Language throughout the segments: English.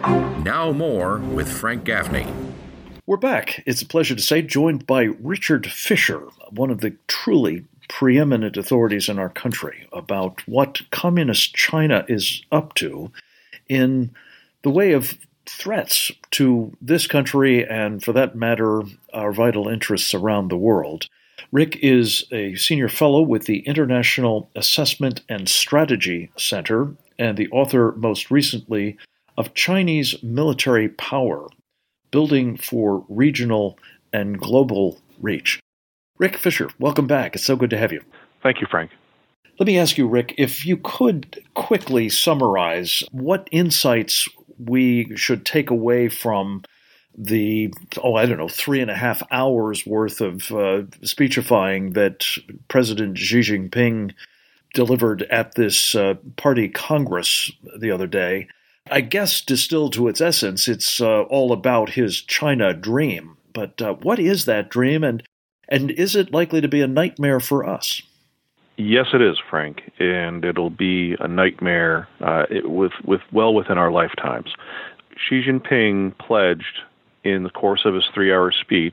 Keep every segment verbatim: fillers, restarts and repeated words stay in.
Now more with Frank Gaffney. We're back. It's a pleasure to say, joined by Richard Fisher, one of the truly preeminent authorities in our country about what communist China is up to in the way of threats to this country and, for that matter, our vital interests around the world. Rick is a senior fellow with the International Assessment and Strategy Center and the author, most recently, of Chinese Military Power, Building for Regional and Global Reach. Rick Fisher, welcome back. It's so good to have you. Thank you, Frank. Let me ask you, Rick, if you could quickly summarize what insights we should take away from the, oh, I don't know, three and a half hours worth of uh, speechifying that President Xi Jinping delivered at this uh, party congress the other day. I guess distilled to its essence, it's uh, all about his China dream. But uh, what is that dream, and and is it likely to be a nightmare for us? Yes, it is, Frank, and it'll be a nightmare uh, it, with with well within our lifetimes. Xi Jinping pledged in the course of his three-hour speech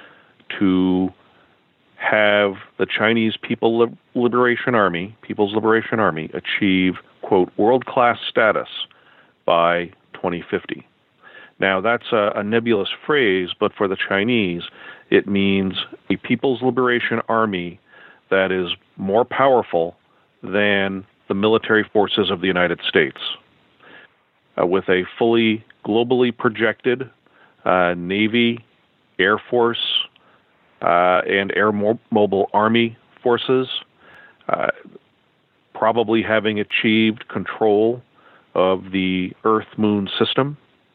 to have the Chinese People Liberation Army, People's Liberation Army, achieve, quote, world-class status by twenty fifty. Now, that's a, a nebulous phrase, but for the Chinese, it means a People's Liberation Army that is more powerful than the military forces of the United States, uh, with a fully globally projected uh, Navy, Air Force, uh, and Air Mo- Mobile Army forces, uh, probably having achieved control of the Earth-Moon system,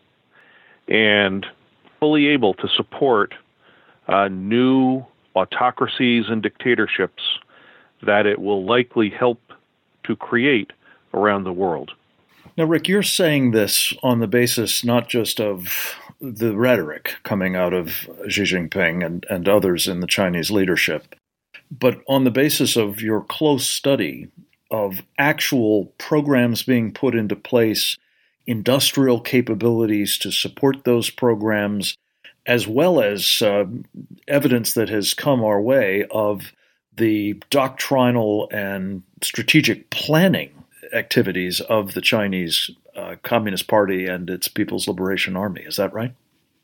and fully able to support uh, new autocracies and dictatorships that it will likely help to create around the world. Now, Rick, you're saying this on the basis not just of the rhetoric coming out of Xi Jinping and, and others in the Chinese leadership, but on the basis of your close study of actual programs being put into place, industrial capabilities to support those programs, as well as uh, evidence that has come our way of the doctrinal and strategic planning activities of the Chinese uh, Communist Party and its People's Liberation Army. Is that right?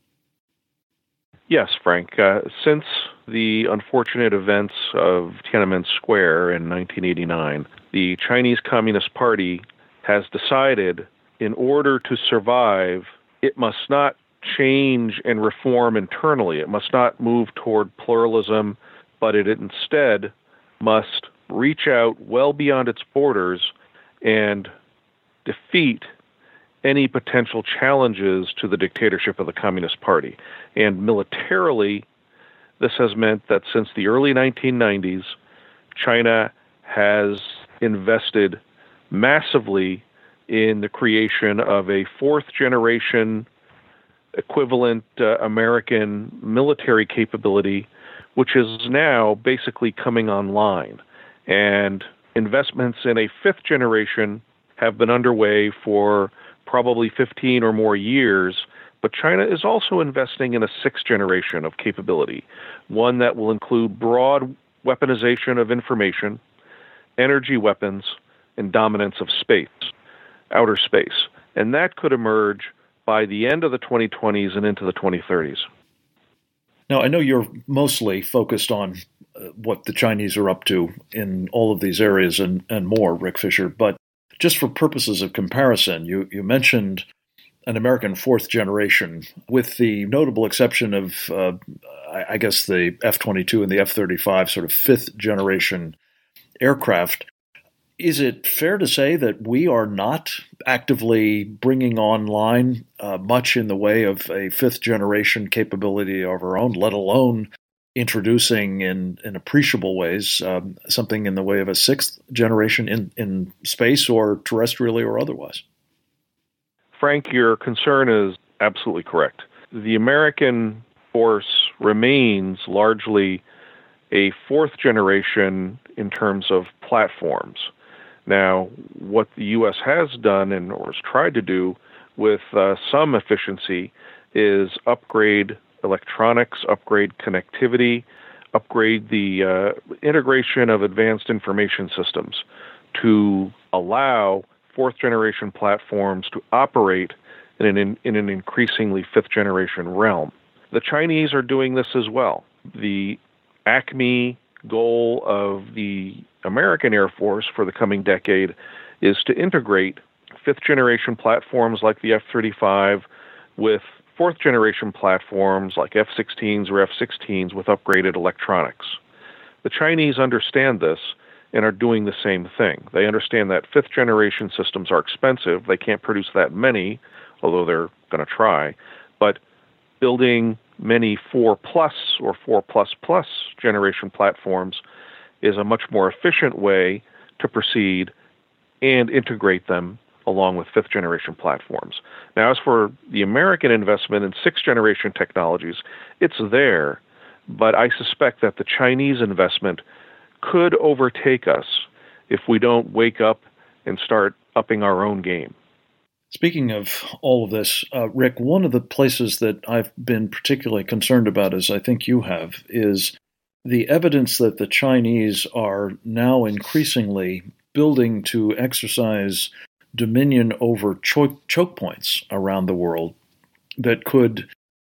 Yes, Frank. Uh, since the unfortunate events of Tiananmen Square in nineteen eighty-nine, the Chinese Communist Party has decided in order to survive, it must not change and reform internally. It must not move toward pluralism, but it instead must reach out well beyond its borders and defeat any potential challenges to the dictatorship of the Communist Party. And militarily, this has meant that since the early nineteen nineties, China has invested massively in the creation of a fourth-generation equivalent uh, American military capability, which is now basically coming online. And investments in a fifth generation have been underway for probably fifteen or more years, but China is also investing in a sixth generation of capability, one that will include broad weaponization of information, energy weapons, and dominance of space, outer space. And that could emerge by the end of the twenty twenties and into the twenty thirties. Now, I know you're mostly focused on uh, what the Chinese are up to in all of these areas and, and more, Rick Fisher, but just for purposes of comparison, you, you mentioned an American fourth generation, with the notable exception of, uh, I, I guess, the F twenty-two and the F thirty-five, sort of fifth generation aircraft. Is it fair to say that we are not actively bringing online uh, much in the way of a fifth generation capability of our own, let alone introducing in, in appreciable ways um, something in the way of a sixth generation in, in space or terrestrially or otherwise? Frank, your concern is absolutely correct. The American force remains largely a fourth generation in terms of platforms. Now, what the U S has done and or has tried to do with uh, some efficiency is upgrade electronics, upgrade connectivity, upgrade the uh, integration of advanced information systems to allow fourth-generation platforms to operate in an, in an increasingly fifth-generation realm. The Chinese are doing this as well. The Acme goal of the American Air Force for the coming decade is to integrate fifth-generation platforms like the F thirty-five with fourth-generation platforms like F sixteens or F sixteens with upgraded electronics. The Chinese understand this and are doing the same thing. They understand that fifth-generation systems are expensive. They can't produce that many, although they're going to try. But building many four plus or four plus plus generation platforms is a much more efficient way to proceed and integrate them along with fifth generation platforms. Now, as for the American investment in sixth generation technologies, it's there, but I suspect that the Chinese investment could overtake us if we don't wake up and start upping our own game. Speaking of all of this, uh, Rick, one of the places that I've been particularly concerned about, as I think you have, is the evidence that the Chinese are now increasingly building to exercise dominion over choke, choke points around the world that could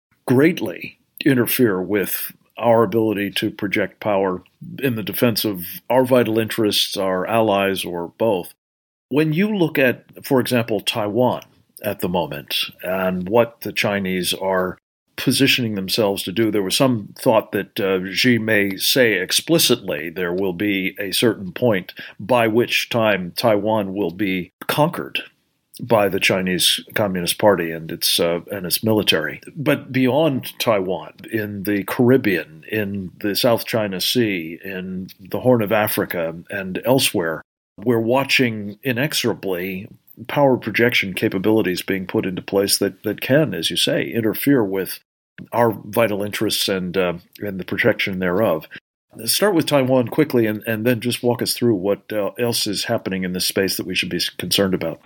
greatly interfere with our ability to project power in the defense of our vital interests, our allies, or both. When you look at, for example, Taiwan at the moment and what the Chinese are positioning themselves to do, there was some thought that uh, Xi may say explicitly there will be a certain point by which time Taiwan will be conquered by the Chinese Communist Party and its uh, and its military. But beyond Taiwan, in the Caribbean, in the South China Sea, in the Horn of Africa, and elsewhere, we're watching inexorably power projection capabilities being put into place that, that can, as you say, interfere with our vital interests and uh, and the protection thereof. Let's start with Taiwan quickly and, and then just walk us through what uh, else is happening in this space that we should be concerned about.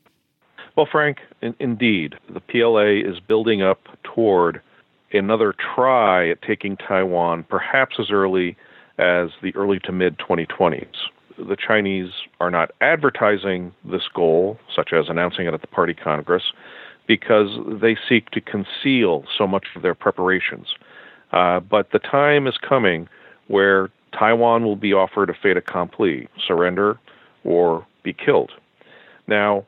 Well, Frank, in, indeed, the P L A is building up toward another try at taking Taiwan perhaps as early as the early to mid twenty twenties. The Chinese are not advertising this goal, such as announcing it at the Party Congress, because they seek to conceal so much of their preparations. Uh, but the time is coming where Taiwan will be offered a fait accompli, surrender or be killed. Now,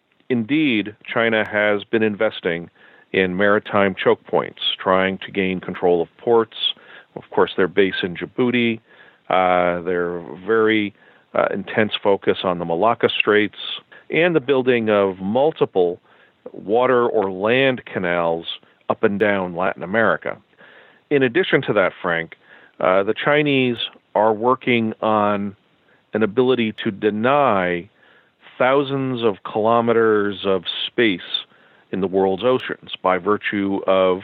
indeed, China has been investing in maritime choke points, trying to gain control of ports. Of course, their base in Djibouti, uh, their very uh, intense focus on the Malacca Straits, and the building of multiple water or land canals up and down Latin America. In addition to that, Frank, uh, the Chinese are working on an ability to deny thousands of kilometers of space in the world's oceans by virtue of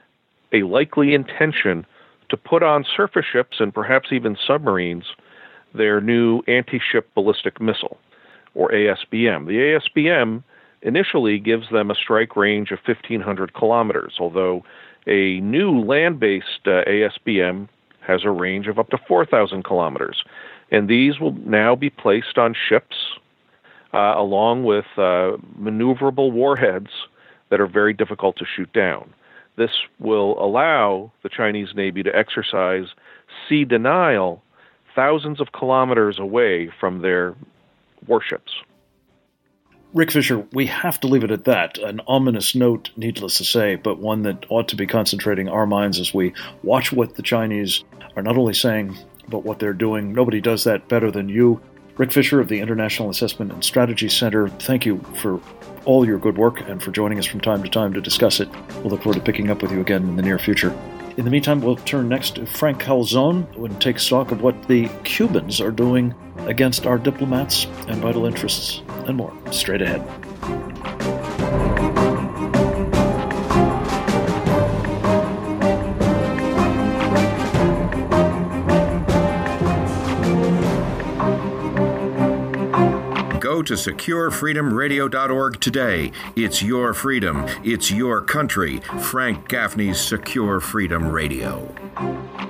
a likely intention to put on surface ships and perhaps even submarines their new anti-ship ballistic missile, or A S B M. The A S B M initially gives them a strike range of fifteen hundred kilometers, although a new land-based uh, A S B M has a range of up to four thousand kilometers. And these will now be placed on ships uh, along with uh, maneuverable warheads that are very difficult to shoot down. This will allow the Chinese Navy to exercise sea denial thousands of kilometers away from their warships. Rick Fisher, we have to leave it at that. An ominous note, needless to say, but one that ought to be concentrating our minds as we watch what the Chinese are not only saying, but what they're doing. Nobody does that better than you. Rick Fisher of the International Assessment and Strategy Center, thank you for all your good work and for joining us from time to time to discuss it. We'll look forward to picking up with you again in the near future. In the meantime, we'll turn next to Frank Calzone and take stock of what the Cubans are doing against our diplomats and vital interests, and more straight ahead. Go to secure freedom radio dot org today. It's your freedom. It's your country. Frank Gaffney's Secure Freedom Radio.